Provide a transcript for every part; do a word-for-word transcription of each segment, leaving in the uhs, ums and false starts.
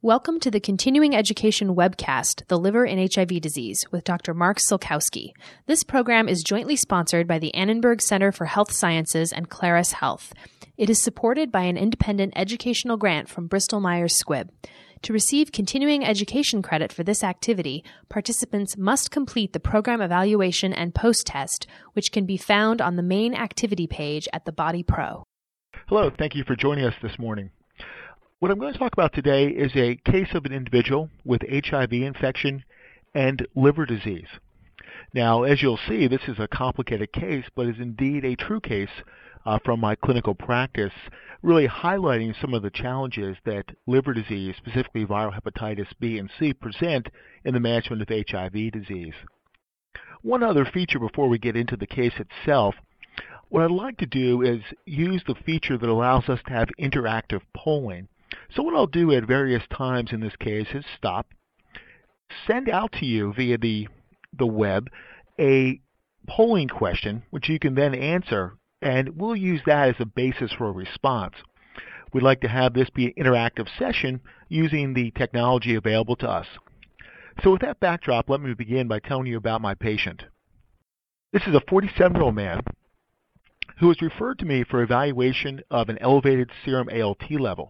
Welcome to the Continuing Education webcast, The Liver and H I V Disease, with Doctor Mark Sulkowski. This program is jointly sponsored by the Annenberg Center for Health Sciences and Claris Health. It is supported by an independent educational grant from Bristol Myers Squibb. To receive continuing education credit for this activity, participants must complete the program evaluation and post-test, which can be found on the main activity page at the Body Pro. Hello, thank you for joining us this morning. What I'm going to talk about today is a case of an individual with H I V infection and liver disease. Now, as you'll see, this is a complicated case, but is indeed a true case uh, from my clinical practice, really highlighting some of the challenges that liver disease, specifically viral hepatitis B and C, present in the management of H I V disease. One other feature before we get into the case itself, what I'd like to do is use the feature that allows us to have interactive polling. So what I'll do at various times in this case is stop, send out to you via the, the web a polling question, which you can then answer, and we'll use that as a basis for a response. We'd like to have this be an interactive session using the technology available to us. So with that backdrop, let me begin by telling you about my patient. This is a forty-seven-year-old man who was referred to me for evaluation of an elevated serum A L T level.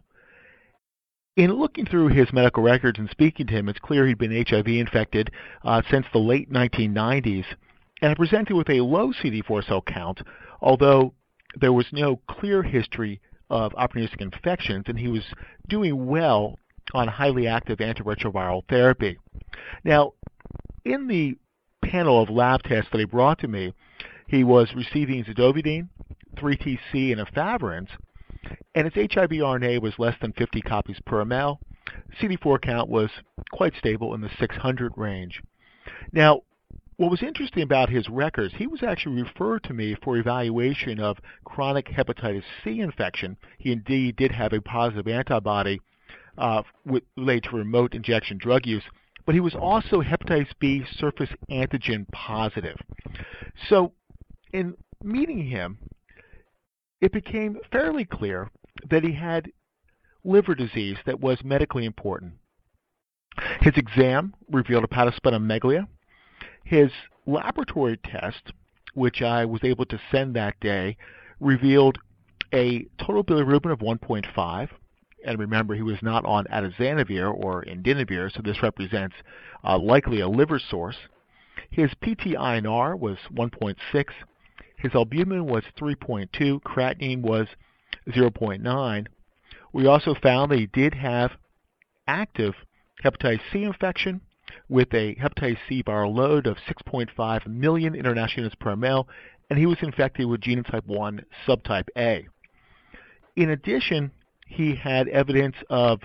In looking through his medical records and speaking to him, it's clear he'd been H I V infected uh, since the late nineteen nineties, and I presented with a low C D four cell count, although there was no clear history of opportunistic infections, and he was doing well on highly active antiretroviral therapy. Now, in the panel of lab tests that he brought to me, he was receiving zidovudine, three T C, and efavirenz, and his H I V R N A was less than fifty copies per ml. C D four count was quite stable in the six hundred range. Now, what was interesting about his records, he was actually referred to me for evaluation of chronic hepatitis C infection. He indeed did have a positive antibody uh, with, related to remote injection drug use, but he was also hepatitis B surface antigen positive. So, in meeting him, it became fairly clear that he had liver disease that was medically important. His exam revealed hepatosplenomegalia. His laboratory test, which I was able to send that day, revealed a total bilirubin of one point five. And remember, he was not on atazanavir or indinavir, so this represents uh, likely a liver source. His P T I N R was one point six. His albumin was three point two, creatinine was zero point nine. We also found that he did have active hepatitis C infection with a hepatitis C viral load of six point five million international units per ml, and he was infected with genotype one subtype A. In addition, he had evidence of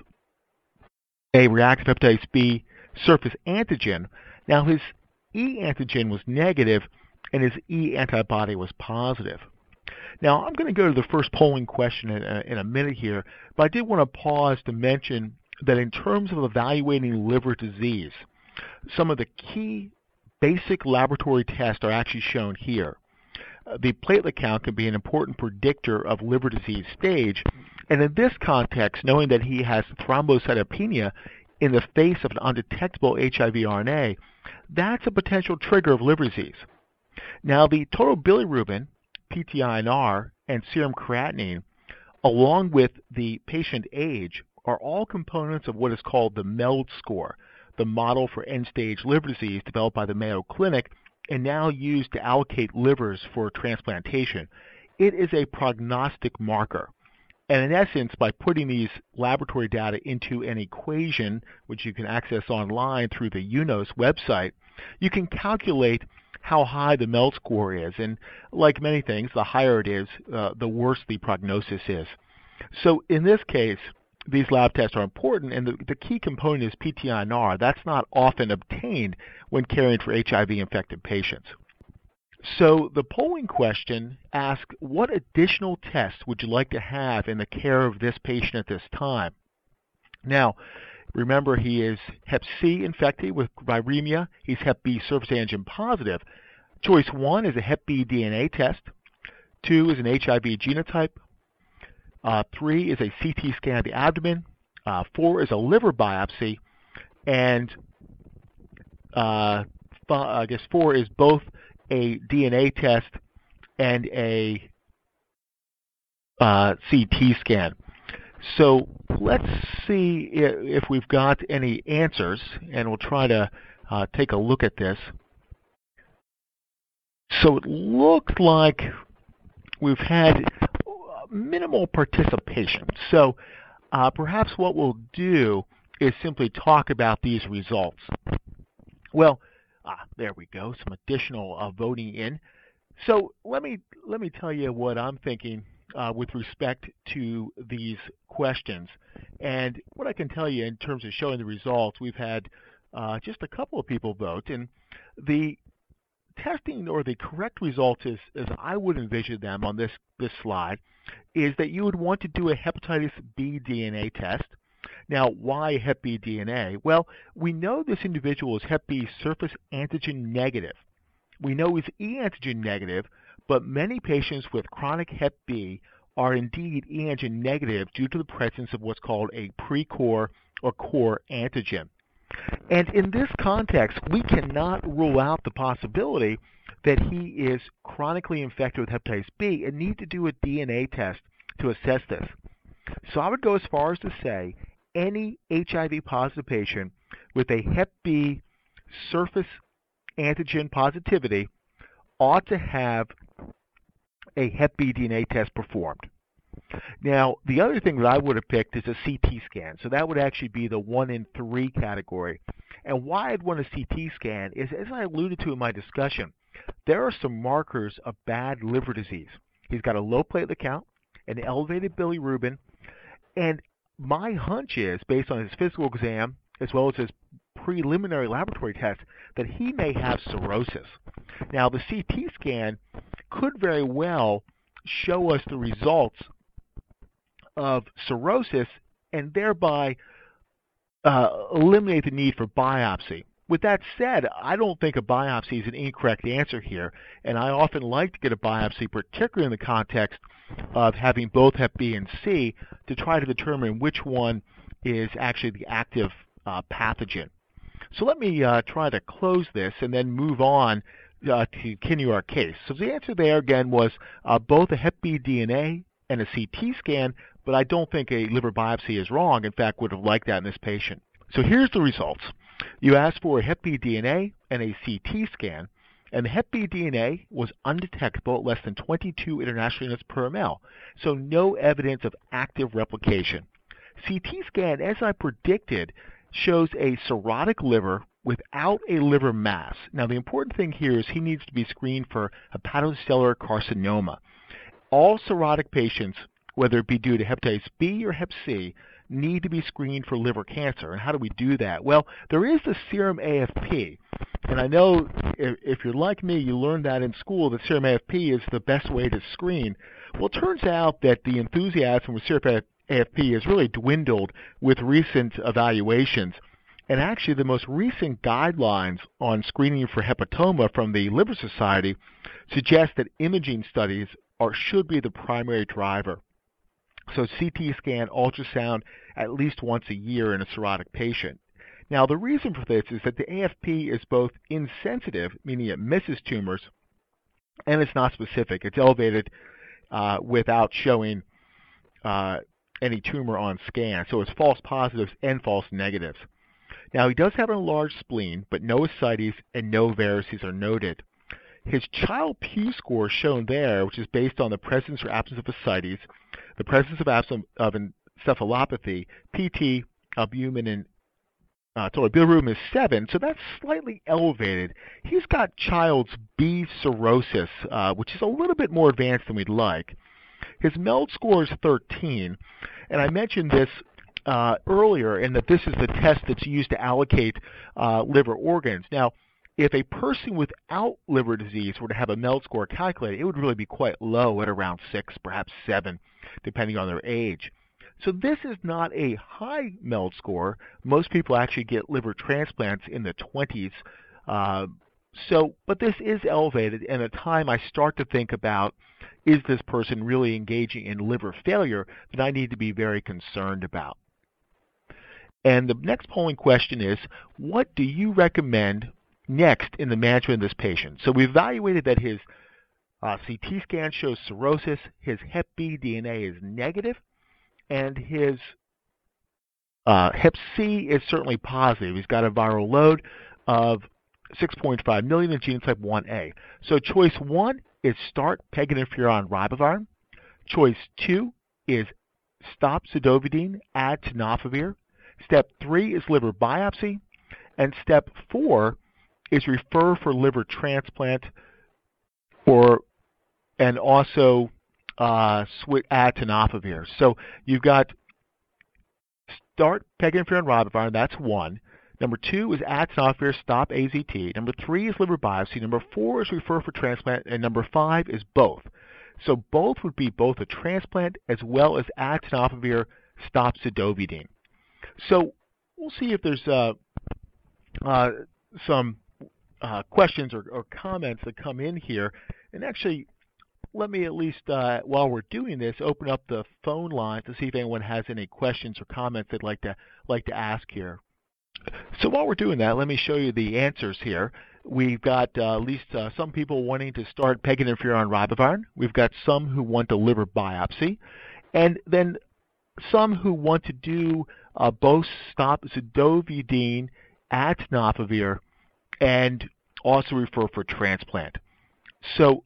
a reactive hepatitis B surface antigen. Now, his E antigen was negative, and his E antibody was positive. Now, I'm going to go to the first polling question in a, in a minute here, but I did want to pause to mention that in terms of evaluating liver disease, some of the key basic laboratory tests are actually shown here. Uh, the platelet count can be an important predictor of liver disease stage, and in this context, knowing that he has thrombocytopenia in the face of an undetectable H I V R N A, that's a potential trigger of liver disease. Now, the total bilirubin, P T I N R, and serum creatinine, along with the patient age, are all components of what is called the MELD score, the model for end-stage liver disease developed by the Mayo Clinic and now used to allocate livers for transplantation. It is a prognostic marker. And in essence, by putting these laboratory data into an equation, which you can access online through the U N O S website, you can calculate how high the MELD score is. And like many things, the higher it is, uh, the worse the prognosis is. So in this case, these lab tests are important, and the, the key component is P T I N R. That's not often obtained when caring for H I V-infected patients. So the polling question asks, what additional tests would you like to have in the care of this patient at this time? Now, remember, he is hep C infected with viremia. He's hep B surface antigen positive. Choice one is a hep B D N A test. Two is an H I V genotype. Uh, three is a C T scan of the abdomen. Uh, four is a liver biopsy, and uh, I guess four is both a D N A test and a uh, C T scan. So let's see if we've got any answers, and we'll try to uh, take a look at this. So it looks like we've had minimal participation. So uh, perhaps what we'll do is simply talk about these results. Well, ah, there we go, some additional uh, voting in. So let me let me tell you what I'm thinking uh, with respect to these questions. And what I can tell you in terms of showing the results, we've had uh, just a couple of people vote, and the testing or the correct results, as, as I would envision them on this, this slide, is that you would want to do a hepatitis B D N A test. Now, why hep B D N A? Well, we know this individual is hep B surface antigen negative. We know he's E antigen negative, but many patients with chronic hep B are indeed E antigen negative due to the presence of what's called a pre-core or core antigen. And in this context, we cannot rule out the possibility that he is chronically infected with hepatitis B and need to do a D N A test to assess this. So I would go as far as to say any H I V positive patient with a hep B surface antigen positivity ought to have a hep B D N A test performed. Now, the other thing that I would have picked is a C T scan. So that would actually be the one in three category. And why I'd want a C T scan is, as I alluded to in my discussion, there are some markers of bad liver disease. He's got a low platelet count, an elevated bilirubin, and my hunch is, based on his physical exam as well as his preliminary laboratory test, that he may have cirrhosis. Now, the C T scan could very well show us the results of cirrhosis and thereby uh, eliminate the need for biopsy. With that said, I don't think a biopsy is an incorrect answer here, and I often like to get a biopsy, particularly in the context of having both hep B and C, to try to determine which one is actually the active uh, pathogen. So let me uh, try to close this and then move on uh, to continue our case. So the answer there again was uh, both a hep B D N A and a C T scan, but I don't think a liver biopsy is wrong. In fact, would have liked that in this patient. So here's the results. You asked for a hep B D N A and a C T scan, and the hep B D N A was undetectable at less than twenty-two international units per ml, so no evidence of active replication. C T scan, as I predicted, shows a cirrhotic liver without a liver mass. Now, the important thing here is he needs to be screened for hepatocellular carcinoma. All cirrhotic patients, whether it be due to hepatitis B or hep C, need to be screened for liver cancer. And how do we do that? Well, there is the serum A F P. And I know if, if you're like me, you learned that in school, that serum A F P is the best way to screen. Well, it turns out that the enthusiasm for serum A F P has really dwindled with recent evaluations. And actually, the most recent guidelines on screening for hepatoma from the Liver Society suggest that imaging studies are, should be the primary driver. So C T scan, ultrasound at least once a year in a cirrhotic patient. Now, the reason for this is that the A F P is both insensitive, meaning it misses tumors, and it's not specific. It's elevated uh, without showing uh, any tumor on scan. So it's false positives and false negatives. Now, he does have an enlarged spleen, but no ascites and no varices are noted. His Child-Pugh score shown there, which is based on the presence or absence of ascites, the presence of absence of encephalopathy, P T, albumin, and uh, total bilirubin is seven, so that's slightly elevated. He's got Child's B cirrhosis, uh, which is a little bit more advanced than we'd like. His MELD score is thirteen, and I mentioned this uh, earlier in that this is the test that's used to allocate uh, liver organs. Now, if a person without liver disease were to have a MELD score calculated, it would really be quite low at around six, perhaps seven, depending on their age. So this is not a high MELD score. Most people actually get liver transplants in the twenties. Uh, so, but this is elevated, and at a time I start to think about, is this person really engaging in liver failure that I need to be very concerned about? And the next polling question is, what do you recommend next in the management of this patient? So we evaluated that his uh, C T scan shows cirrhosis, his hep B D N A is negative, and his uh, hep C is certainly positive. He's got a viral load of six point five million in genotype one A. So choice one is start peginterferon ribavirin. Choice two is stop zidovudine, add tenofovir. Step three is liver biopsy. And step four is refer for liver transplant or and also uh, switch, add tenofovir. So you've got start peginterferon ribavirin, that's one. Number two is add tenofovir, stop A Z T. Number three is liver biopsy. Number four is refer for transplant. And number five is both. So both would be both a transplant as well as add tenofovir, stop zidovudine. So we'll see if there's uh, uh, some uh, questions or, or comments that come in here. And actually, let me at least, uh, while we're doing this, open up the phone line to see if anyone has any questions or comments they'd like to like to ask here. So while we're doing that, let me show you the answers here. We've got uh, at least uh, some people wanting to start peginterferon ribavirin. We've got some who want a liver biopsy. And then some who want to do uh, both stop zidovudine, add tenofovir, and also refer for transplant. So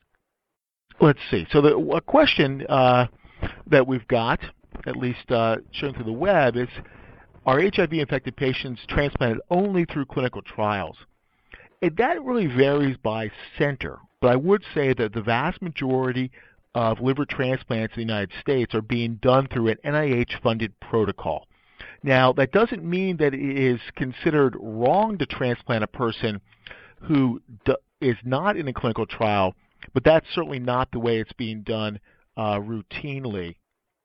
let's see. So the a question uh, that we've got, at least uh, shown through the web, is, are H I V-infected patients transplanted only through clinical trials? And that really varies by center, but I would say that the vast majority of liver transplants in the United States are being done through an N I H-funded protocol. Now, that doesn't mean that it is considered wrong to transplant a person who do, is not in a clinical trial, but that's certainly not the way it's being done uh, routinely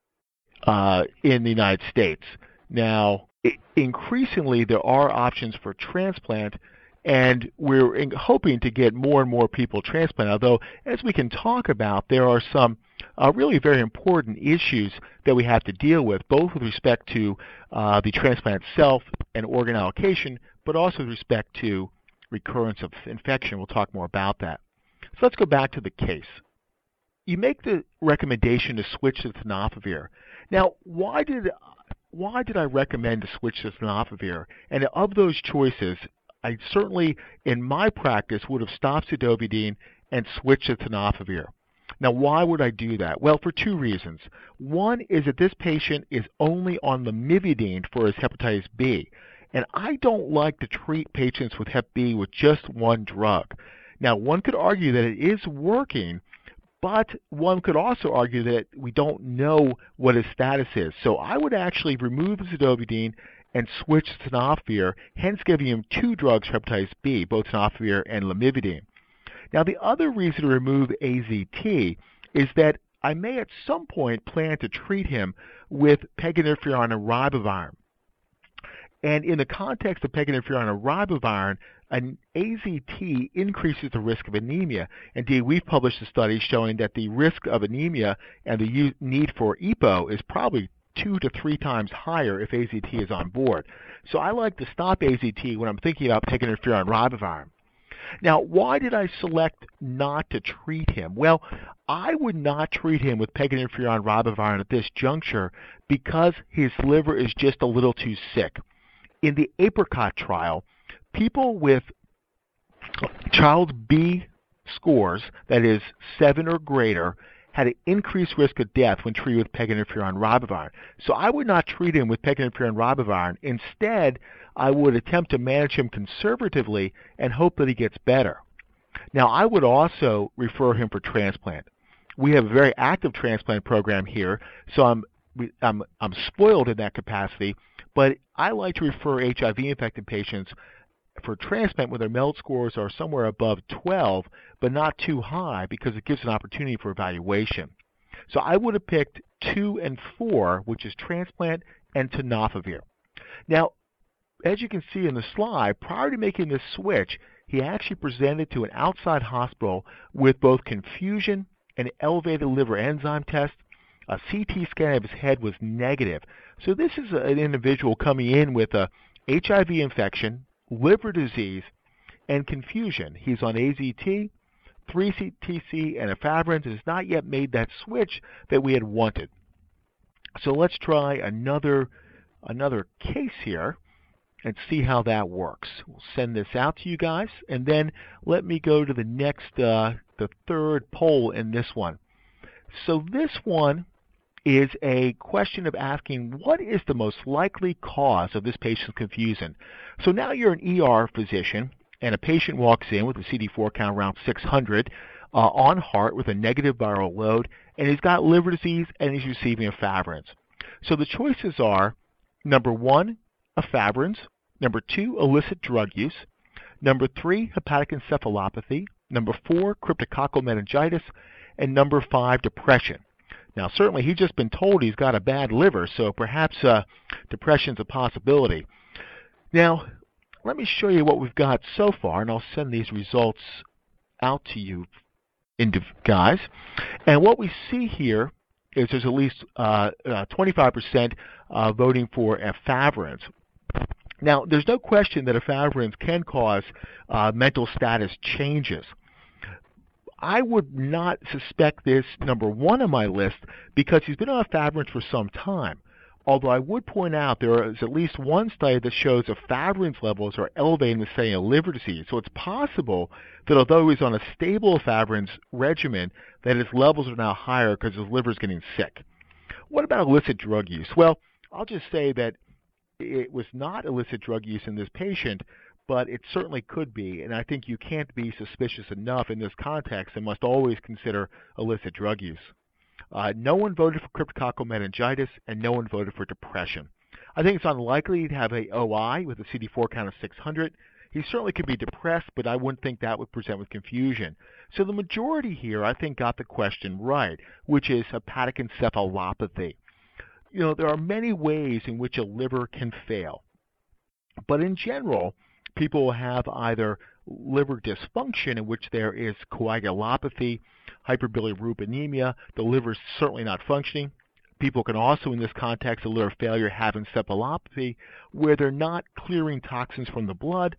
uh, in the United States. Now, it, increasingly, there are options for transplant, and we're in, hoping to get more and more people transplanted, although, as we can talk about, there are some uh, really very important issues that we have to deal with, both with respect to uh, the transplant itself and organ allocation, but also with respect to recurrence of infection. We'll talk more about that. So let's go back to the case. You make the recommendation to switch to tenofovir. Now, why did why did I recommend to switch to tenofovir? And of those choices, I certainly, in my practice, would have stopped zidovudine and switched to tenofovir. Now, why would I do that? Well, for two reasons. One is that this patient is only on lamivudine for his hepatitis B, and I don't like to treat patients with hep B with just one drug. Now, one could argue that it is working, but one could also argue that we don't know what his status is. So I would actually remove zidovudine and switch to tenofovir, hence giving him two drugs for hepatitis B, both tenofovir and lamivudine. Now, the other reason to remove A Z T is that I may at some point plan to treat him with peginterferon and ribavirin. And in the context of peginterferon and ribavirin, an A Z T increases the risk of anemia. Indeed, we've published a study showing that the risk of anemia and the need for E P O is probably two to three times higher if A Z T is on board. So I like to stop A Z T when I'm thinking about peginterferon and ribavirin. Now, why did I select not to treat him? Well, I would not treat him with peginterferon and ribavirin at this juncture because his liver is just a little too sick. In the APRICOT trial, people with Child B scores, that is seven or greater, had an increased risk of death when treated with peginterferon and ribavirin. So I would not treat him with peginterferon and ribavirin. Instead, I would attempt to manage him conservatively and hope that he gets better. Now, I would also refer him for transplant. We have a very active transplant program here, so I'm I'm, I'm spoiled in that capacity, but I like to refer H I V-infected patients for transplant when their MELD scores are somewhere above twelve, but not too high because it gives an opportunity for evaluation. So I would have picked two and four, which is transplant and tenofovir. Now, as you can see in the slide, prior to making this switch, he actually presented to an outside hospital with both confusion and elevated liver enzyme test. A C T scan of his head was negative. So this is a, an individual coming in with a H I V infection, liver disease, and confusion. He's on A Z T, three T C, and efavirenz, and has not yet made that switch that we had wanted. So let's try another another case here and see how that works. We'll send this out to you guys, and then let me go to the next, uh, the third poll in this one. So this one is a question of asking what is the most likely cause of this patient's confusion. So now you're an E R physician, and a patient walks in with a C D four count around six hundred uh, on heart with a negative viral load, and he's got liver disease and he's receiving efavirenz. So the choices are, number one, efavirenz, number two, illicit drug use, number three, hepatic encephalopathy, number four, cryptococcal meningitis, and number five, depression. Now certainly he's just been told he's got a bad liver, so perhaps uh, depression's a possibility. Now let me show you what we've got so far, and I'll send these results out to you guys. And what we see here is there's at least uh, uh, twenty-five percent uh, voting for efavirenz. Now, there's no question that efavirenz can cause uh, mental status changes. I would not suspect this number one on my list because he's been on efavirenz for some time. Although I would point out there is at least one study that shows efavirenz levels are elevated in, say, a liver disease. So it's possible that although he's on a stable efavirenz regimen, that his levels are now higher because his liver is getting sick. What about illicit drug use? Well, I'll just say that it was not illicit drug use in this patient, but it certainly could be, and I think you can't be suspicious enough in this context and must always consider illicit drug use. Uh, no one voted for cryptococcal meningitis, and no one voted for depression. I think it's unlikely to have a O I with a C D four count of six hundred. He certainly could be depressed, but I wouldn't think that would present with confusion. So the majority here, I think, got the question right, which is hepatic encephalopathy. You know, there are many ways in which a liver can fail, but in general, people will have either liver dysfunction in which there is coagulopathy, hyperbilirubinemia, the liver is certainly not functioning. People can also, in this context of liver failure, have encephalopathy where they're not clearing toxins from the blood.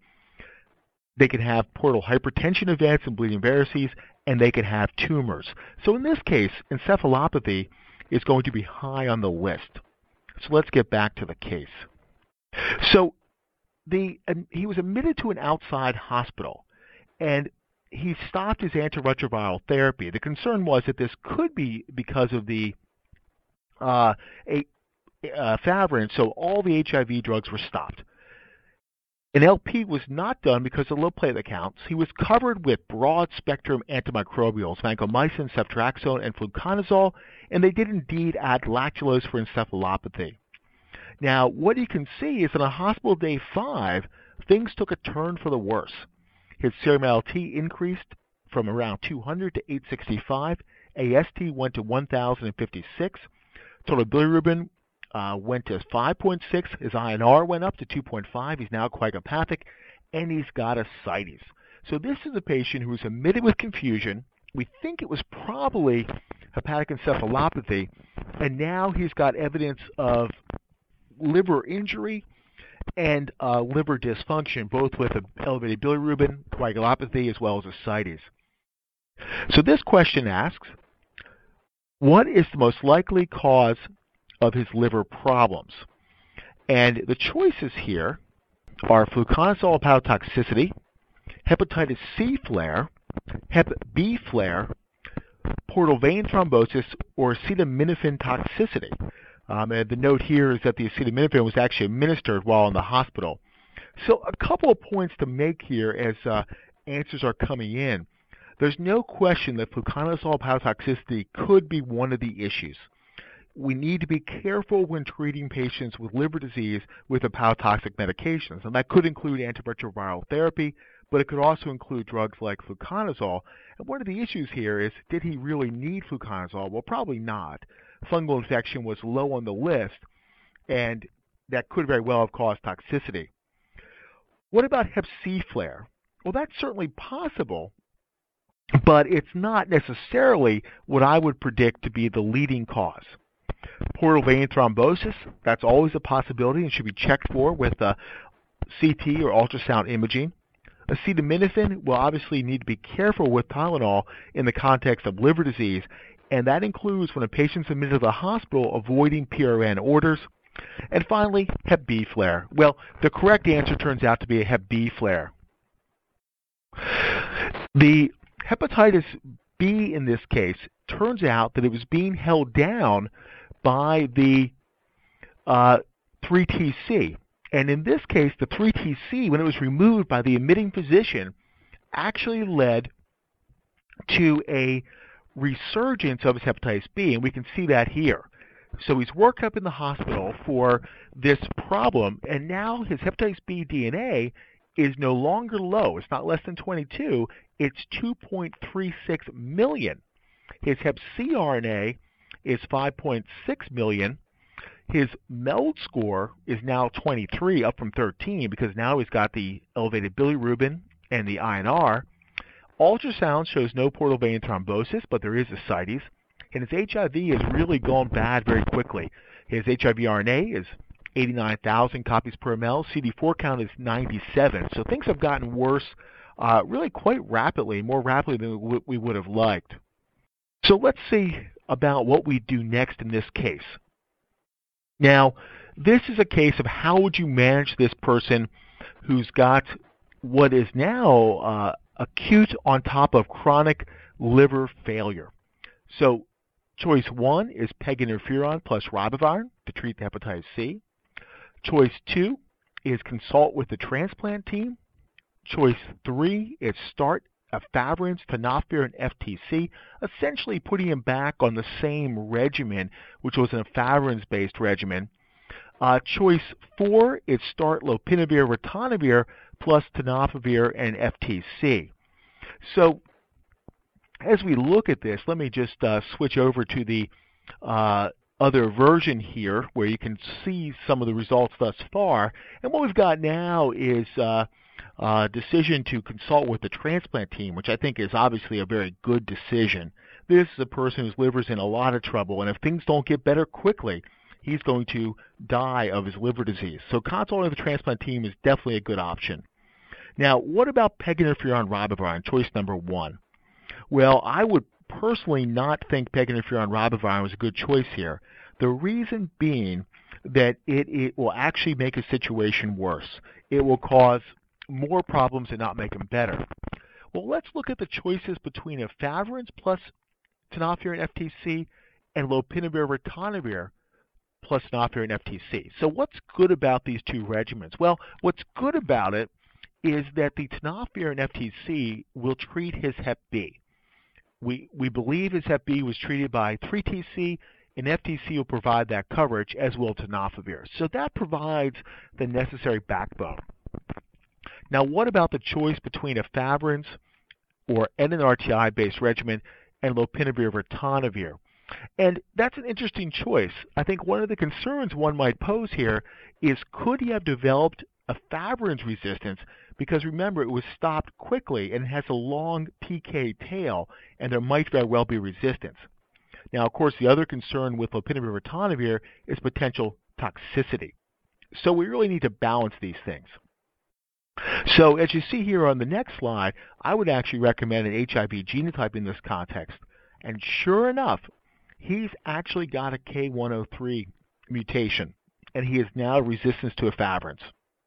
They can have portal hypertension events and bleeding varices, and they can have tumors. So in this case, encephalopathy is going to be high on the list. So let's get back to the case. So the, uh, he was admitted to an outside hospital, and he stopped his antiretroviral therapy. The concern was that this could be because of the uh, a, uh, efavirenz, so all the H I V drugs were stopped. An L P was not done because of low platelet counts. He was covered with broad-spectrum antimicrobials, vancomycin, ceftriaxone, and fluconazole, and they did indeed add lactulose for encephalopathy. Now, what you can see is that on hospital day five, things took a turn for the worse. His serum L T increased from around two hundred to eight sixty-five. A S T went to one thousand fifty-six. Total bilirubin uh, went to five point six. His I N R went up to two point five. He's now coagulopathic, and he's got ascites. So this is a patient who was admitted with confusion. We think it was probably hepatic encephalopathy, and now he's got evidence of liver injury and uh, liver dysfunction, both with elevated bilirubin, coagulopathy, as well as ascites. So this question asks, what is the most likely cause of his liver problems? And the choices here are fluconazole hepatotoxicity, hepatitis C flare, hep B flare, portal vein thrombosis, or acetaminophen toxicity. Um, and the note here is that the acetaminophen was actually administered while in the hospital. So a couple of points to make here as uh, answers are coming in. There's no question that fluconazole hepatotoxicity could be one of the issues. We need to be careful when treating patients with liver disease with hepatotoxic medications, and that could include antiretroviral therapy, but it could also include drugs like fluconazole. And one of the issues here is, did he really need fluconazole? Well, probably not. Fungal infection was low on the list, and that could very well have caused toxicity. What about hep C flare? Well, that's certainly possible, but it's not necessarily what I would predict to be the leading cause. Portal vein thrombosis, that's always a possibility and should be checked for with uh, C T or ultrasound imaging. Acetaminophen will obviously need to be careful with Tylenol in the context of liver disease, and that includes when a patient's admitted to the hospital avoiding P R N orders. And finally, Hep B flare. Well, the correct answer turns out to be a Hep B flare. The hepatitis B in this case turns out that it was being held down by the uh, three T C. And in this case, the three T C, when it was removed by the admitting physician, actually led to a resurgence of his hepatitis B, and we can see that here. So he's worked up in the hospital for this problem, and now his hepatitis B D N A is no longer low. It's not less than twenty-two. It's two point three six million. His hep C R N A is five point six million. His MELD score is now twenty-three, up from thirteen, because now he's got the elevated bilirubin and the I N R. Ultrasound shows no portal vein thrombosis, but there is ascites. And his H I V has really gone bad very quickly. His H I V R N A is eighty-nine thousand copies per ml. C D four count is ninety-seven. So things have gotten worse uh, really quite rapidly, more rapidly than we would have liked. So let's see about what we do next in this case. Now, this is a case of how would you manage this person who's got what is now uh, acute on top of chronic liver failure. So choice one is peg interferon plus ribavirin to treat the hepatitis C. Choice two is consult with the transplant team. Choice three is start efavirenz, tenofovir, and F T C, essentially putting him back on the same regimen, which was an efavirenz-based regimen. Uh, choice four is start lopinavir, ritonavir, plus tenofovir and F T C. So as we look at this, let me just uh, switch over to the uh, other version here where you can see some of the results thus far. And what we've got now is uh, a decision to consult with the transplant team, which I think is obviously a very good decision. This is a person whose liver's in a lot of trouble, and if things don't get better quickly, he's going to die of his liver disease. So consulting with the transplant team is definitely a good option. Now, what about peg interferon ribavirin, choice number one? Well, I would personally not think peg interferon ribavirin was a good choice here. The reason being that it, it will actually make a situation worse. It will cause more problems and not make them better. Well, let's look at the choices between efavirenz plus tenofovir and F T C and lopinavir ritonavir plus tenofovir and F T C. So what's good about these two regimens? Well, what's good about it is that the tenofovir and F T C will treat his hep B. We, we believe his hep B was treated by three T C, and F T C will provide that coverage, as will tenofovir. So that provides the necessary backbone. Now, what about the choice between efavirenz or N N R T I-based regimen and lopinavir ritonavir? And that's an interesting choice. I think one of the concerns one might pose here is, could he have developed efavirenz resistance? Because remember, it was stopped quickly and it has a long P K tail, and there might very well be resistance. Now, of course, the other concern with lopinavir ritonavir is potential toxicity. So we really need to balance these things. So as you see here on the next slide, I would actually recommend an H I V genotype in this context. And sure enough, he's actually got a K one oh three mutation, and he is now resistant to efavirenz.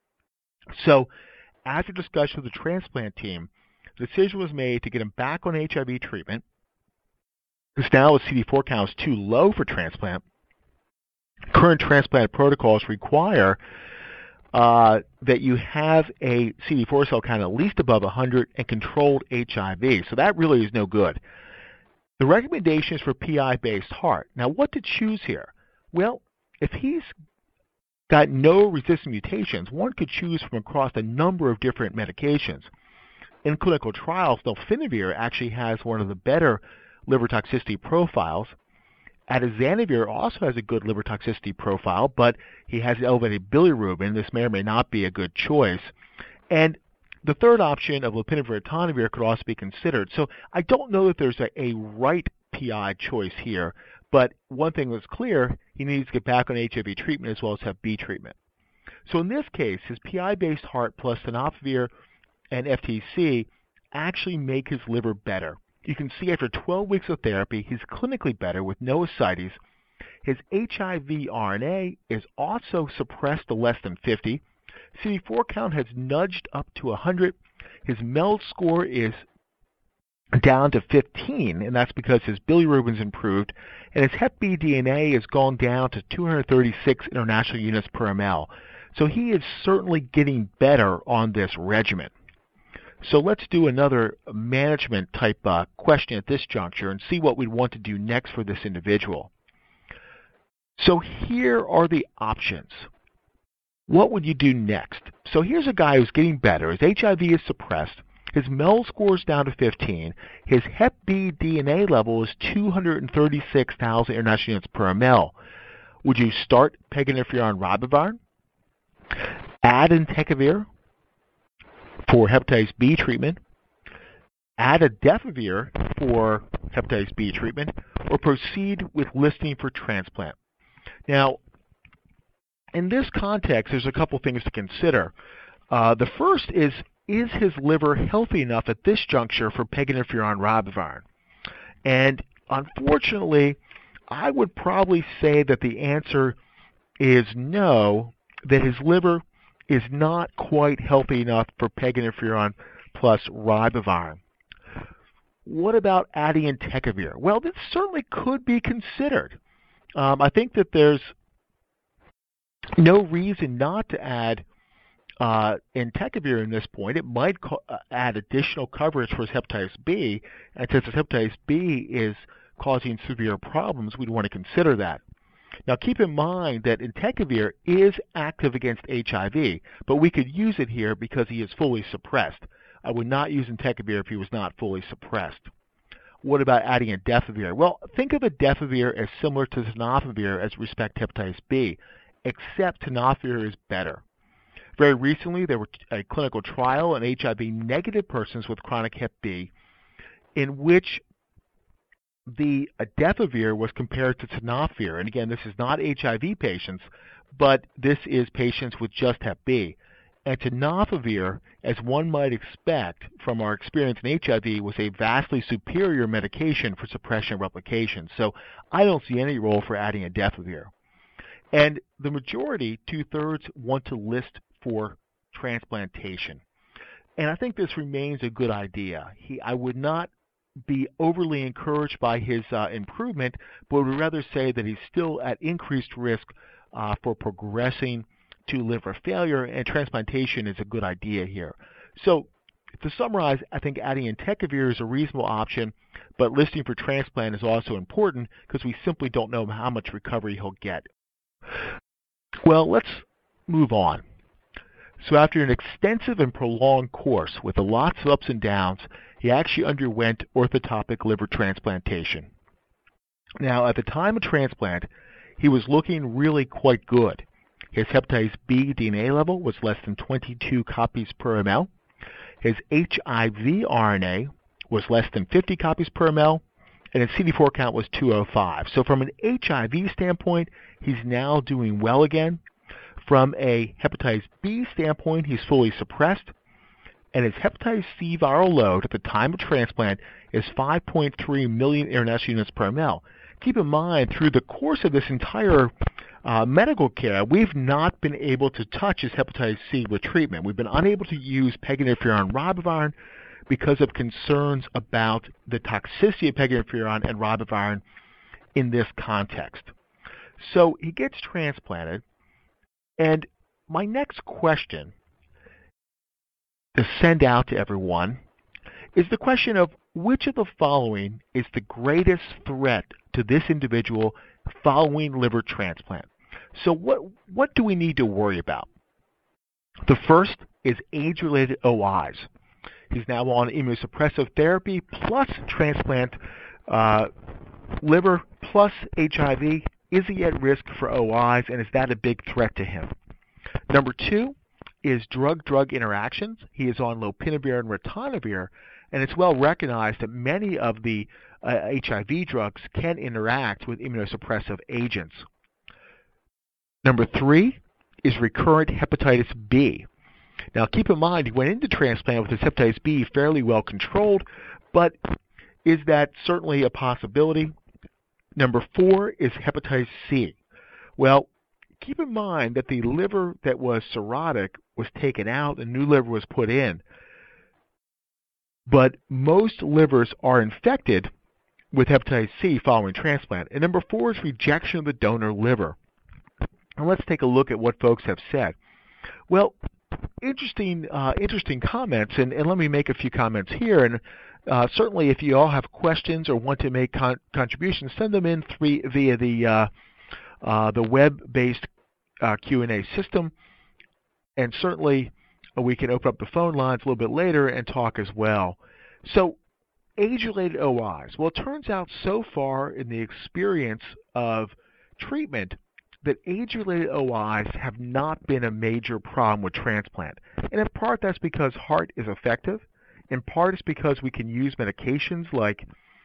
So after discussion with the transplant team, the decision was made to get him back on H I V treatment, because now his C D four count is too low for transplant. Current transplant protocols require uh, that you have a C D four cell count at least above one hundred and controlled H I V. So that really is no good. The recommendation is for P I-based heart. Now, what to choose here? Well, if he's got no resistant mutations, one could choose from across a number of different medications. In clinical trials, lopinavir actually has one of the better liver toxicity profiles. Atazanavir also has a good liver toxicity profile, but he has elevated bilirubin. This may or may not be a good choice. And the third option of lopinavir ritonavir could also be considered. So I don't know that there's a, a right P I choice here, But one thing was clear, he needs to get back on H I V treatment as well as have B treatment. So in this case, his P I-based heart plus tenofovir and F T C actually make his liver better. You can see after twelve weeks of therapy, he's clinically better with no ascites. His H I V R N A is also suppressed to less than fifty. C D four count has nudged up to one hundred. His MELD score is down to fifteen, and that's because his bilirubin's improved, and his Hep B D N A has gone down to two hundred thirty-six international units per ml. So he is certainly getting better on this regimen. So let's do another management type uh, question at this juncture and see what we'd want to do next for this individual. So here are the options. What would you do next? So here's a guy who's getting better. His H I V is suppressed. His MELD score is down to fifteen. His Hep B D N A level is two hundred thirty-six thousand international units per ml. Would you start peginterferon ribavirin? Add entecavir for hepatitis B treatment, add adefovir for hepatitis B treatment, or proceed with listing for transplant. Now, in this context, there's a couple things to consider. Uh, the first is, is his liver healthy enough at this juncture for peginterferon ribavirin? And unfortunately, I would probably say that the answer is no, that his liver is not quite healthy enough for peginterferon plus ribavirin. What about adding entecavir? Well, this certainly could be considered. Um, I think that there's no reason not to add uh, entecavir in this point. It might co- uh, add additional coverage for his hepatitis B, and since his hepatitis B is causing severe problems, we'd want to consider that. Now keep in mind that entecavir is active against H I V, but we could use it here because he is fully suppressed. I would not use entecavir if he was not fully suppressed. What about adding adefovir? Well, think of adefovir as similar to tenofovir as respect hepatitis B, except tenofovir is better. Very recently, there was a clinical trial in H I V negative persons with chronic Hep B in which the adefovir was compared to tenofovir. And again, this is not H I V patients, but this is patients with just Hep B. And tenofovir, as one might expect from our experience in H I V, was a vastly superior medication for suppression of replication. So I don't see any role for adding adefovir. And the majority, two-thirds, want to list for transplantation. And I think this remains a good idea. He, I would not be overly encouraged by his uh, improvement, but would rather say that he's still at increased risk uh, for progressing to liver failure, and transplantation is a good idea here. So to summarize, I think adding entecavir is a reasonable option, but listing for transplant is also important because we simply don't know how much recovery he'll get. Well, let's move on. So after an extensive and prolonged course with lots of ups and downs, he actually underwent orthotopic liver transplantation. Now, at the time of transplant, he was looking really quite good. His hepatitis B D N A level was less than twenty-two copies per ml. His H I V R N A was less than fifty copies per ml, and his C D four count was two oh five. So from an H I V standpoint, he's now doing well again. From a hepatitis B standpoint, he's fully suppressed, and his hepatitis C viral load at the time of transplant is five point three million international units per ml. Keep in mind, through the course of this entire uh, medical care, we've not been able to touch his hepatitis C with treatment. We've been unable to use peginterferon ribavirin because of concerns about the toxicity of peginterferon and ribavirin in this context. So he gets transplanted, and my next question to send out to everyone is the question of which of the following is the greatest threat to this individual following liver transplant. So what, what do we need to worry about? The first is age-related O Is. He's now on immunosuppressive therapy plus transplant uh, liver plus H I V. Is he at risk for O Is, and is that a big threat to him? Number two is drug-drug interactions. He is on lopinavir and ritonavir, and it's well recognized that many of the uh, H I V drugs can interact with immunosuppressive agents. Number three is recurrent hepatitis B. Now keep in mind, he went into transplant with his hepatitis B fairly well controlled, but is that certainly a possibility? Number four is hepatitis C. Well, keep in mind that the liver that was cirrhotic was taken out and new liver was put in. But most livers are infected with hepatitis C following transplant. And number four is rejection of the donor liver. And let's take a look at what folks have said. Well, interesting uh, interesting comments, and, and let me make a few comments here. And uh, certainly if you all have questions or want to make con contributions, send them in three, via the, uh, uh, the web-based uh, Q and A system. And certainly uh, we can open up the phone lines a little bit later and talk as well. So age-related O Is. Well, it turns out so far in the experience of treatment that age-related O Is have not been a major problem with transplant. And in part that's because heart is effective. In part it's because we can use medications like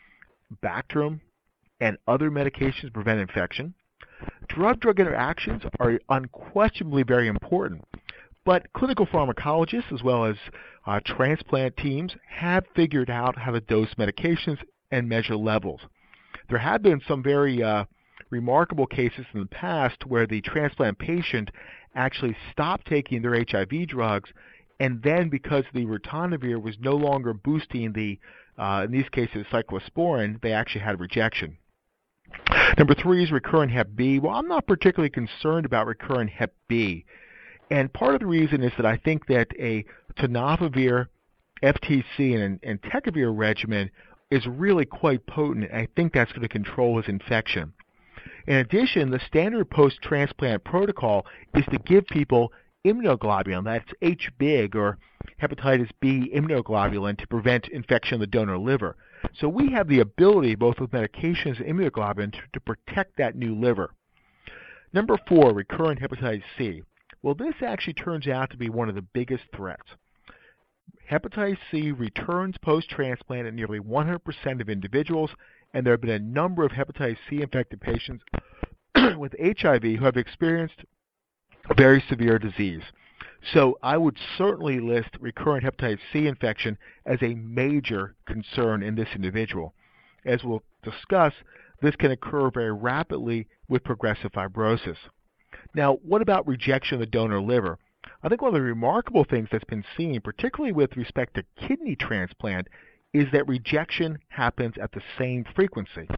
Bactrim and other medications to prevent infection. Drug-drug interactions are unquestionably very important. But clinical pharmacologists as well as uh, transplant teams have figured out how to dose medications and measure levels. There have been some very uh, remarkable cases in the past where the transplant patient actually stopped taking their H I V drugs, and then because the ritonavir was no longer boosting the, uh, in these cases, cyclosporin, they actually had rejection. Number three is recurrent hep B. Well, I'm not particularly concerned about recurrent hep B. And part of the reason is that I think that a tenofovir, F T C, and entecavir regimen is really quite potent. And I think that's going to control his infection. In addition, the standard post-transplant protocol is to give people immunoglobulin, that's H big or hepatitis B immunoglobulin, to prevent infection of the donor liver. So we have the ability, both with medications and immunoglobulin, to, to protect that new liver. Number four, recurrent hepatitis C. Well, this actually turns out to be one of the biggest threats. Hepatitis C returns post-transplant in nearly one hundred percent of individuals, and there have been a number of hepatitis C infected patients with H I V who have experienced very severe disease. So I would certainly list recurrent hepatitis C infection as a major concern in this individual. As we'll discuss, this can occur very rapidly with progressive fibrosis. Now, what about rejection of the donor liver? I think one of the remarkable things that's been seen, particularly with respect to kidney transplant, is that rejection happens at the same frequency.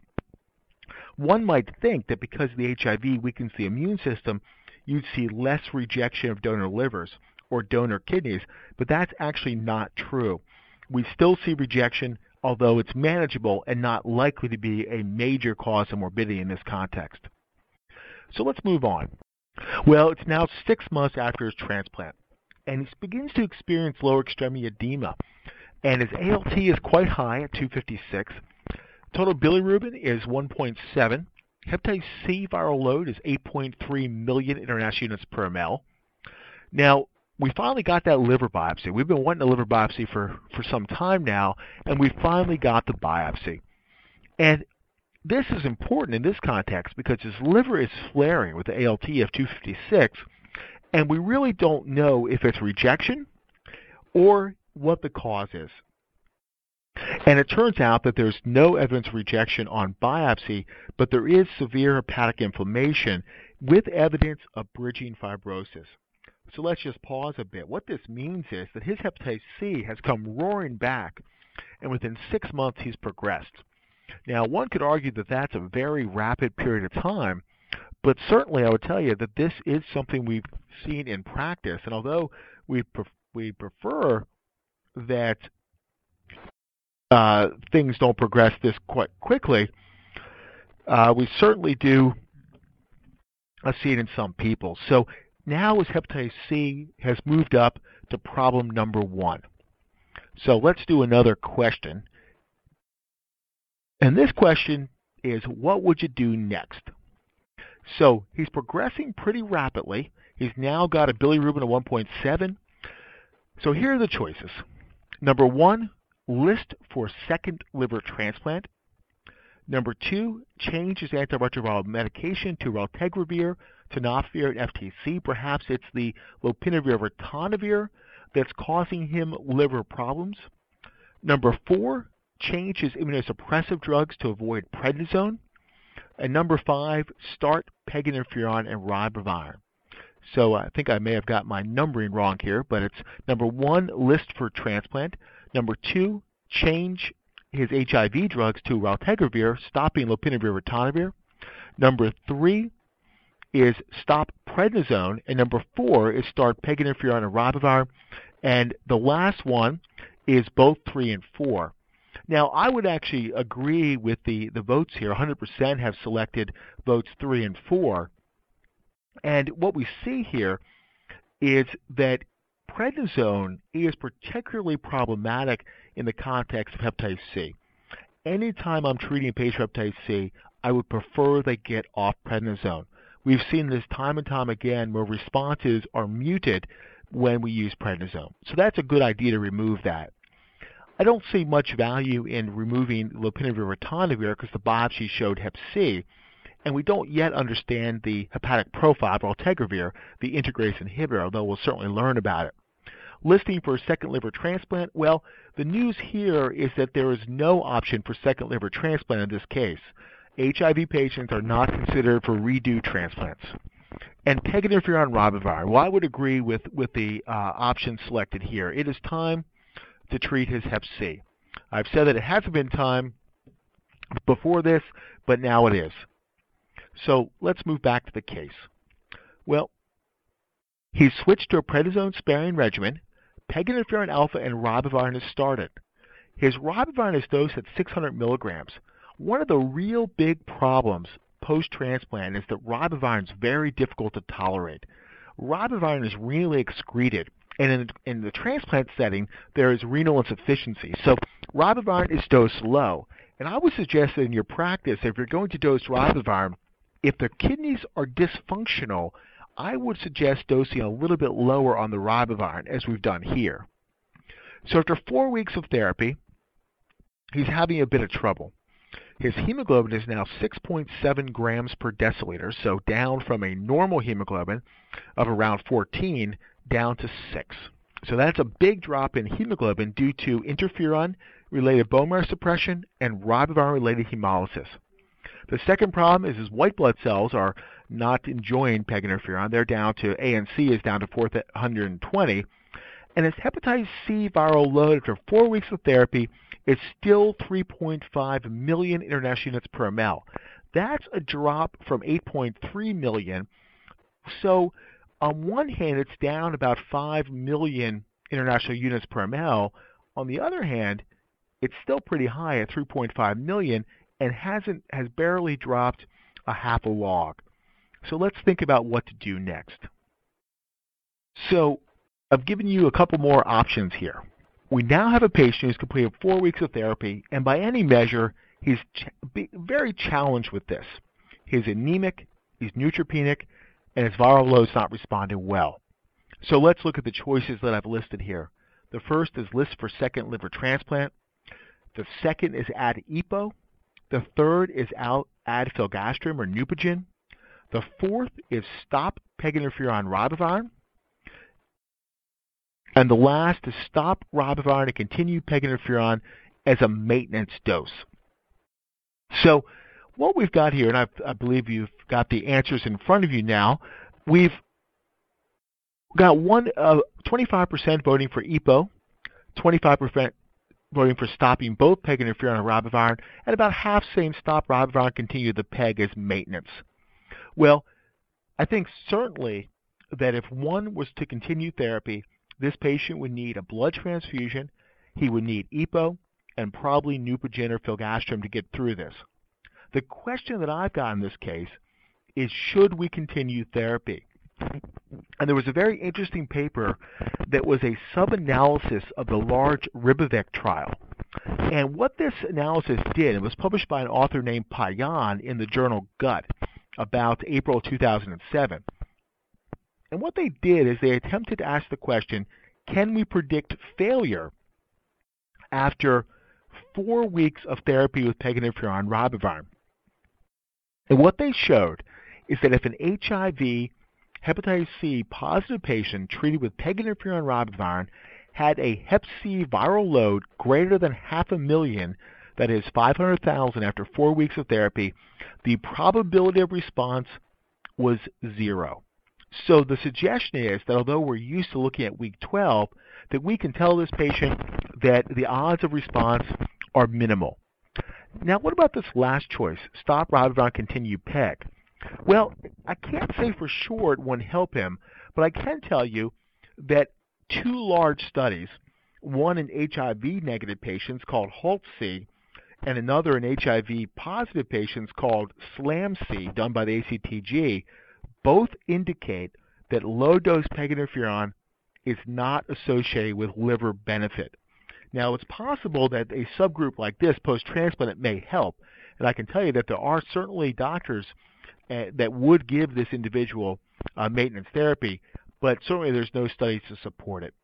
One might think that because the H I V weakens the immune system, you'd see less rejection of donor livers or donor kidneys, but that's actually not true. We still see rejection, although it's manageable and not likely to be a major cause of morbidity in this context. So let's move on. Well, it's now six months after his transplant, and he begins to experience lower extremity edema, and his A L T is quite high at two fifty-six. Total bilirubin is one point seven. Hepatitis C viral load is eight point three million international units per ml. Now, we finally got that liver biopsy. We've been wanting a liver biopsy for, for some time now, and we finally got the biopsy. And this is important in this context because his liver is flaring with the A L T of two fifty-six, and we really don't know if it's rejection or what the cause is. And it turns out that there's no evidence of rejection on biopsy, but there is severe hepatic inflammation with evidence of bridging fibrosis. So let's just pause a bit. What this means is that his hepatitis C has come roaring back, and within six months he's progressed. Now, one could argue that that's a very rapid period of time, but certainly I would tell you that this is something we've seen in practice. And although we pref we prefer that uh, things don't progress this quite quickly, uh, we certainly do uh, see it in some people. So now his hepatitis C has moved up to problem number one. So let's do another question. And this question is, what would you do next? So he's progressing pretty rapidly. He's now got a bilirubin of one point seven. So here are the choices. Number one, list for second liver transplant. Number two, change his antiretroviral medication to raltegravir, tenofovir, and F T C. Perhaps it's the lopinavir ritonavir that's causing him liver problems. Number four, change his immunosuppressive drugs to avoid prednisone. And number five, start peginterferon and ribavirin. So I think I may have got my numbering wrong here, but it's number one, list for transplant. Number two, change his H I V drugs to raltegravir, stopping lopinavir ritonavir. Number three is stop prednisone. And number four is start peginterferon and ribavirin. And the last one is both three and four. Now, I would actually agree with the, the votes here. one hundred percent have selected votes three and four. And what we see here is that prednisone is particularly problematic in the context of hepatitis C. Anytime I'm treating a patient with hepatitis C, I would prefer they get off prednisone. We've seen this time and time again where responses are muted when we use prednisone. So that's a good idea to remove that. I don't see much value in removing lopinavir ritonavir because the biopsy showed hep C, and we don't yet understand the hepatic profile of raltegravir, the integrase inhibitor, although we'll certainly learn about it. Listing for a second liver transplant, well, the news here is that there is no option for second liver transplant in this case. H I V patients are not considered for redo transplants. And peginterferon ribavirin, well, I would agree with, with the uh, option selected here. It is time to treat his hep C. I've said that it hasn't been time before this, but now it is. So let's move back to the case. Well, he's switched to a prednisone-sparing regimen. Peginterferon alpha and ribavirin is started. His ribavirin is dosed at six hundred milligrams. One of the real big problems post-transplant is that ribavirin is very difficult to tolerate. Ribavirin is renally excreted, and in, in the transplant setting, there is renal insufficiency. So ribavirin is dosed low. And I would suggest that in your practice, if you're going to dose ribavirin, if the kidneys are dysfunctional, I would suggest dosing a little bit lower on the ribavirin, as we've done here. So after four weeks of therapy, he's having a bit of trouble. His hemoglobin is now six point seven grams per deciliter, so down from a normal hemoglobin of around fourteen down to six. So that's a big drop in hemoglobin due to interferon-related bone marrow suppression and ribavirin-related hemolysis. The second problem is his white blood cells are not enjoying peginterferon. They're down to, A N C is down to four hundred twenty. And his hepatitis C viral load after four weeks of therapy is still three point five million international units per ml. That's a drop from eight point three million. So on one hand, it's down about five million international units per ml. On the other hand, it's still pretty high at three point five million and hasn't has barely dropped a half a log. So let's think about what to do next. So I've given you a couple more options here. We now have a patient who's completed four weeks of therapy, and by any measure, he's ch very challenged with this. He's anemic, he's neutropenic, and his viral load's not responding well. So let's look at the choices that I've listed here. The first is list for second liver transplant. The second is add E P O. The third is out, add filgrastim or Neupogen. The fourth is stop peginterferon ribavirin. And the last is stop ribavirin and continue peginterferon as a maintenance dose. So what we've got here, and I've, I believe you've got the answers in front of you now, we've got one uh, twenty-five percent voting for E P O, twenty-five percent voting for stopping both peginterferon and ribavirin, and about half saying stop ribavirin, continue the peg as maintenance. Well, I think certainly that if one was to continue therapy, this patient would need a blood transfusion, he would need E P O, and probably Neupogen or filgrastim to get through this. The question that I've got in this case is, should we continue therapy? And there was a very interesting paper that was a sub-analysis of the large Ribovic trial. And what this analysis did, it was published by an author named Payan in the journal Gut about April two thousand seven. And what they did is they attempted to ask the question, can we predict failure after four weeks of therapy with peg interferon ribavirin. And what they showed is that if an H I V hepatitis C positive patient treated with peg interferon ribavirin had a hep C viral load greater than half a million, that is five hundred thousand after four weeks of therapy, the probability of response was zero. So the suggestion is that although we're used to looking at week twelve, that we can tell this patient that the odds of response are minimal. Now, what about this last choice, stop ribavirin, continue peg? Well, I can't say for sure it won't help him, but I can tell you that two large studies, one in H I V negative patients called HALT-C, and another in H I V positive patients called SLAM-C, done by the A C T G, both indicate that low-dose peg interferon is not associated with liver benefit. Now, it's possible that a subgroup like this post-transplant it may help, and I can tell you that there are certainly doctors uh, that would give this individual uh, maintenance therapy, but certainly there's no studies to support it.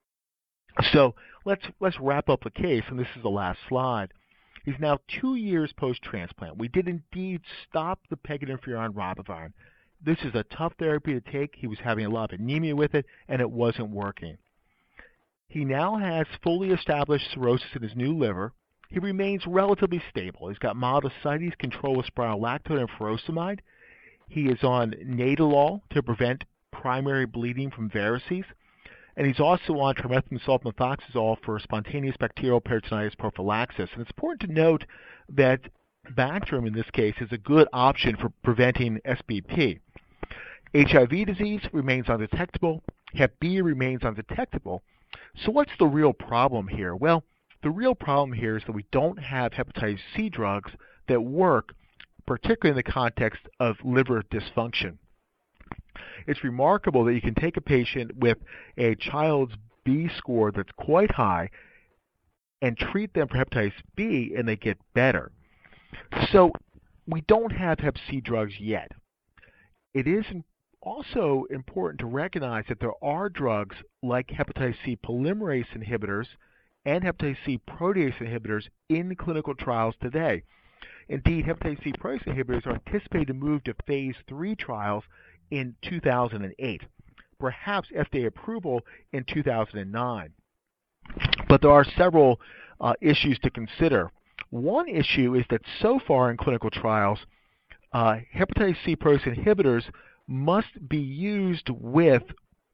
So let's let's wrap up the case, and this is the last slide. He's now two years post-transplant. We did indeed stop the peg interferon ribavirin. This is a tough therapy to take. He was having a lot of anemia with it, and it wasn't working. He now has fully established cirrhosis in his new liver. He remains relatively stable. He's got mild ascites, control with spironolactone and furosemide. He is on Nadolol to prevent primary bleeding from varices. And he's also on trimethoprim sulfamethoxazole for spontaneous bacterial peritonitis prophylaxis. And it's important to note that Bactrim, in this case, is a good option for preventing S B P. H I V disease remains undetectable. Hep B remains undetectable. So what's the real problem here? Well, the real problem here is that we don't have hepatitis C drugs that work, particularly in the context of liver dysfunction. It's remarkable that you can take a patient with a child's B score that's quite high and treat them for hepatitis B and they get better. So we don't have hep C drugs yet. It is also important to recognize that there are drugs like hepatitis C polymerase inhibitors and hepatitis C protease inhibitors in clinical trials today. Indeed, hepatitis C protease inhibitors are anticipated to move to phase three trials in two thousand eight, perhaps F D A approval in two thousand nine. But there are several uh, issues to consider. One issue is that so far in clinical trials, uh, hepatitis C protease inhibitors must be used with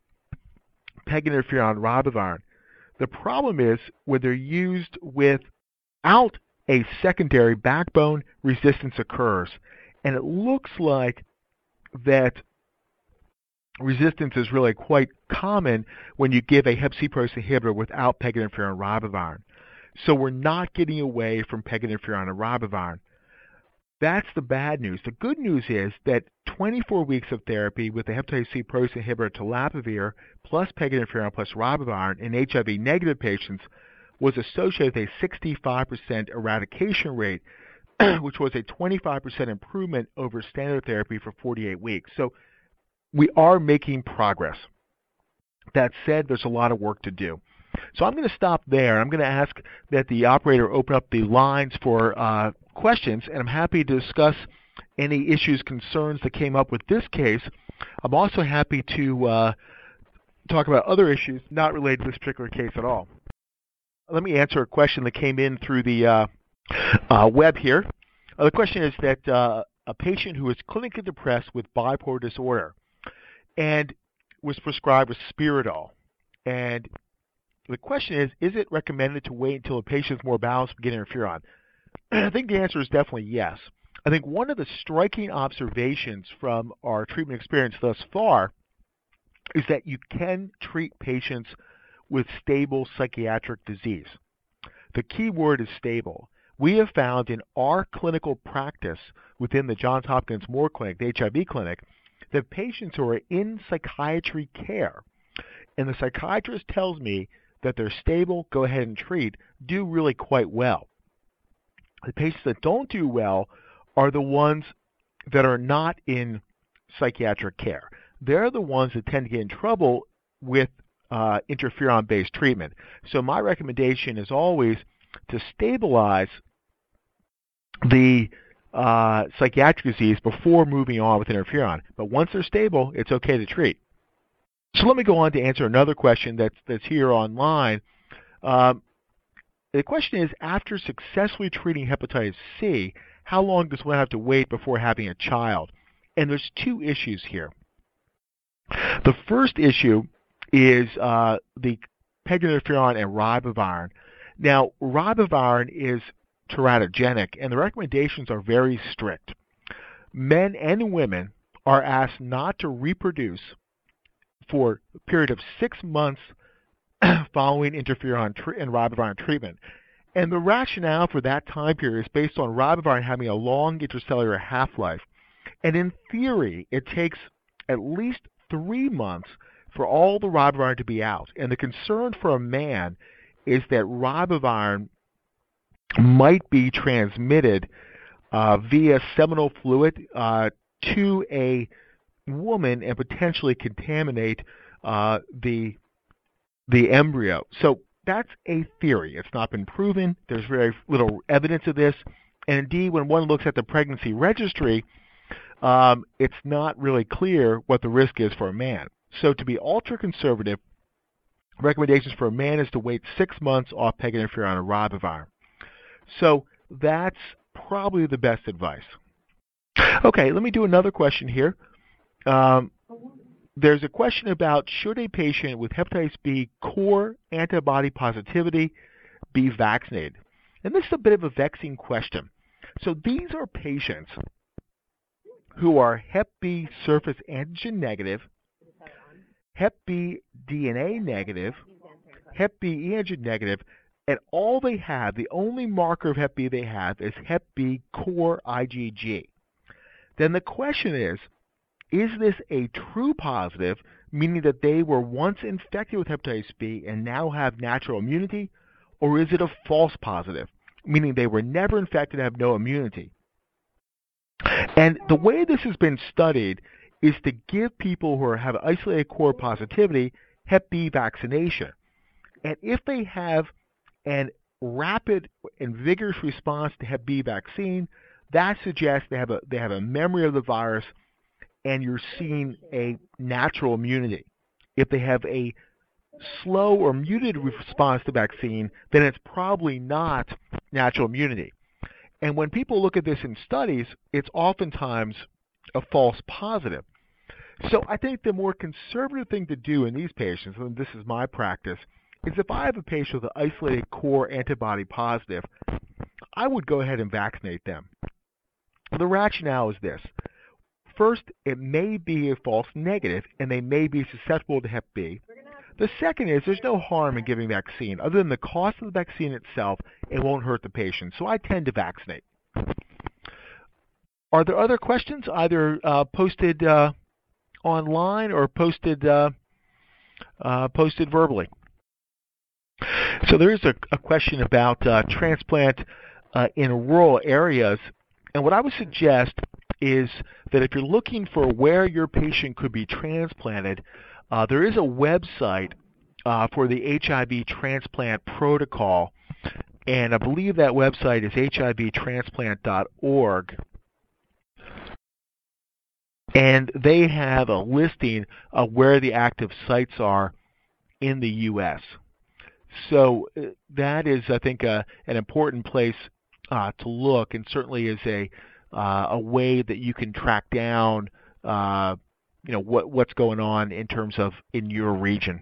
peg interferon ribavirin. The problem is when they're used without a secondary backbone, resistance occurs. And it looks like that resistance is really quite common when you give a hep C protease inhibitor without peg interferon ribavirin. So we're not getting away from peg interferon and ribavirin. That's the bad news. The good news is that twenty-four weeks of therapy with the hepatitis C protease inhibitor tolapivir plus peg interferon plus ribavirin in H I V negative patients was associated with a sixty-five percent eradication rate, which was a twenty-five percent improvement over standard therapy for forty-eight weeks. So we are making progress. That said, there's a lot of work to do. So I'm going to stop there. I'm going to ask that the operator open up the lines for uh, questions, and I'm happy to discuss any issues, concerns that came up with this case. I'm also happy to uh, talk about other issues not related to this particular case at all. Let me answer a question that came in through the uh, uh, web here. Uh, the question is that uh, a patient who is clinically depressed with bipolar disorder and was prescribed risperidol, and the question is, is it recommended to wait until a patient is more balanced to get interferon? I think the answer is definitely yes. I think one of the striking observations from our treatment experience thus far is that you can treat patients with stable psychiatric disease. The key word is stable. We have found in our clinical practice within the Johns Hopkins Moore Clinic, the H I V clinic, that patients who are in psychiatry care, and the psychiatrist tells me that they're stable, go ahead and treat, do really quite well. The patients that don't do well are the ones that are not in psychiatric care. They're the ones that tend to get in trouble with uh, interferon-based treatment. So my recommendation is always to stabilize the uh, psychiatric disease before moving on with interferon. But once they're stable, it's okay to treat. So let me go on to answer another question that's, that's here online. Um, the question is, after successfully treating hepatitis C, how long does one have to wait before having a child? And there's two issues here. The first issue is uh, the peginterferon and ribavirin. Now, ribavirin is teratogenic, and the recommendations are very strict. Men and women are asked not to reproduce for a period of six months following interferon and ribavirin treatment. And the rationale for that time period is based on ribavirin having a long intracellular half-life. And in theory, it takes at least three months for all the ribavirin to be out. And the concern for a man is that ribavirin might be transmitted uh, via seminal fluid uh, to a woman and potentially contaminate uh, the the embryo. So that's a theory. It's not been proven. There's very little evidence of this. And indeed, when one looks at the pregnancy registry, um, it's not really clear what the risk is for a man. So to be ultra-conservative, recommendations for a man is to wait six months off peginterferon and ribavirin. So that's probably the best advice. Okay, let me do another question here. Um, there's a question about, should a patient with hepatitis B core antibody positivity be vaccinated? And this is a bit of a vexing question. So these are patients who are hep B surface antigen negative, hep B D N A negative, hep B e antigen negative, and all they have, the only marker of hep B they have is hep B core IgG. Then the question is, is this a true positive, meaning that they were once infected with hepatitis B and now have natural immunity, or is it a false positive, meaning they were never infected and have no immunity? And the way this has been studied is to give people who have isolated core positivity hep B vaccination. And if they have an rapid and vigorous response to hep B vaccine, that suggests they have a they have a memory of the virus, and you're seeing a natural immunity. If they have a slow or muted response to vaccine, then it's probably not natural immunity. And when people look at this in studies, it's oftentimes a false positive. So I think the more conservative thing to do in these patients, and this is my practice, is if I have a patient with an isolated core antibody positive, I would go ahead and vaccinate them. The rationale is this. First, it may be a false negative, and they may be susceptible to hep B. The second is there's no harm in giving vaccine. Other than the cost of the vaccine itself, it won't hurt the patient. So I tend to vaccinate. Are there other questions, either uh, posted uh, online or posted uh, uh, posted verbally? So there is a, a question about uh, transplant uh, in rural areas. And what I would suggest is that if you're looking for where your patient could be transplanted, uh, there is a website uh, for the H I V transplant protocol, and I believe that website is H I V transplant dot org. And they have a listing of where the active sites are in the U S So uh, that is, I think, uh, an important place uh, to look, and certainly is a uh, a way that you can track down, uh, you know, what what's going on in terms of in your region.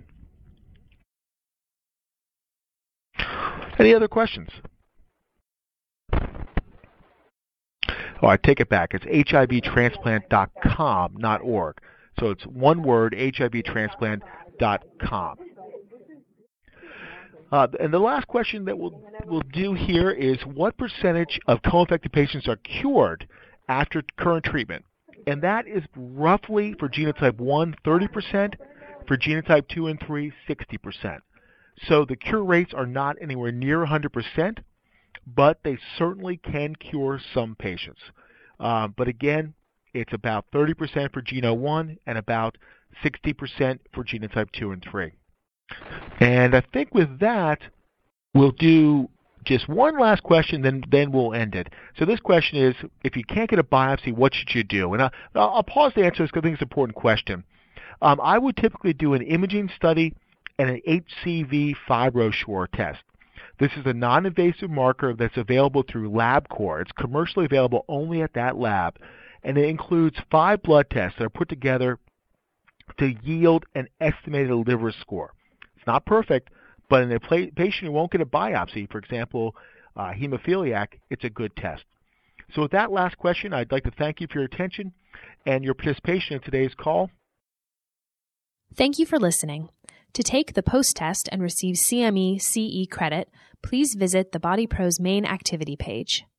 Any other questions? Oh, I take it back. It's H I V transplant dot com, not org. So it's one word, H I V transplant dot com. Uh, and the last question that we'll, we'll do here is, what percentage of co-infected patients are cured after current treatment? And that is roughly, for genotype one, thirty percent, for genotype two and three, sixty percent. So the cure rates are not anywhere near one hundred percent, but they certainly can cure some patients. Uh, but again, it's about thirty percent for Geno one and about sixty percent for genotype two and three. And I think with that, we'll do just one last question, then then we'll end it. So this question is, if you can't get a biopsy, what should you do? And I'll, I'll pause to answer this because I think it's an important question. Um, I would typically do an imaging study and an H C V FibroSure test. This is a non-invasive marker that's available through LabCorp. It's commercially available only at that lab, and it includes five blood tests that are put together to yield an estimated liver score. It's not perfect, but in a patient who won't get a biopsy, for example, uh, hemophiliac, it's a good test. So with that last question, I'd like to thank you for your attention and your participation in today's call. Thank you for listening. To take the post-test and receive C M E C E credit, please visit the BodyPro's main activity page.